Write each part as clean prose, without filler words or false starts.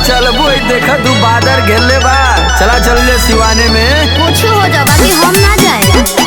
चलबू देखा तू बादर घेरले बा। चला चल ले सिवाने में कुछ हो जा बाकी हम ना जाए।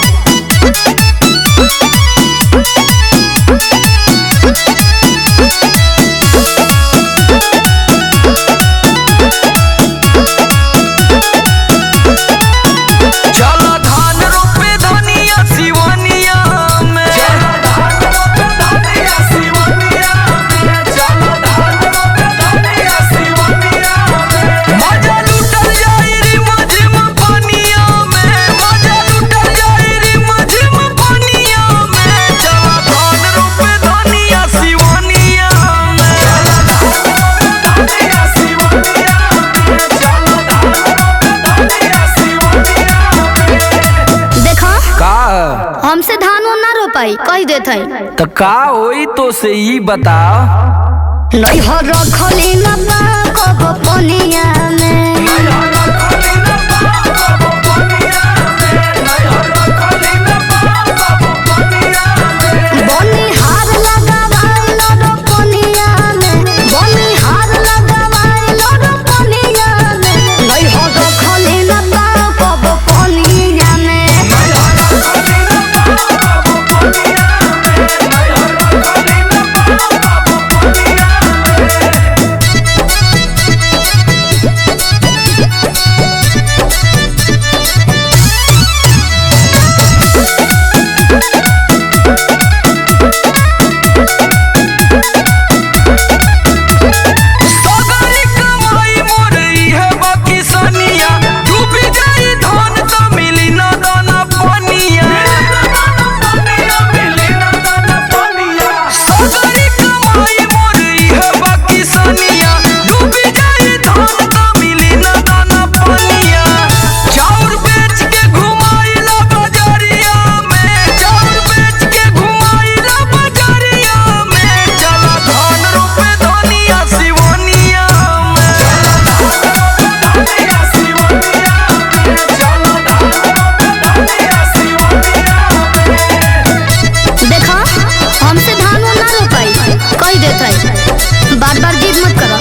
हमसे धान ना रोपाई कह देते तो का होई तो से ही बता। नहीं हो रखली ना कब पनिया में बार बार जिद मत करो।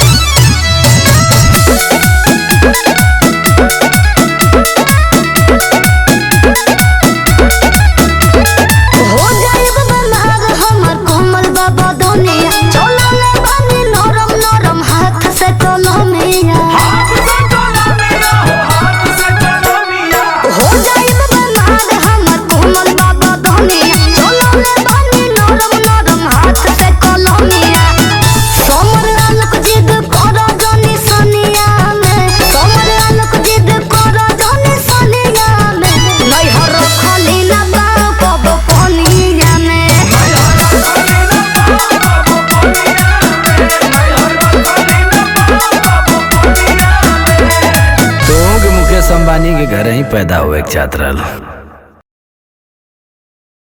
हो जाए बलाग हमर कोमल बाबा दुनिया चलो ले बानी नरम नरम हाथ से कलमिया हो जाए बलाग हमर कोमल बाबा दुनिया चलो ले बानी नरम नरम हाथ से कलमिया अंबानी के घर ही पैदा हुए एक छात्र।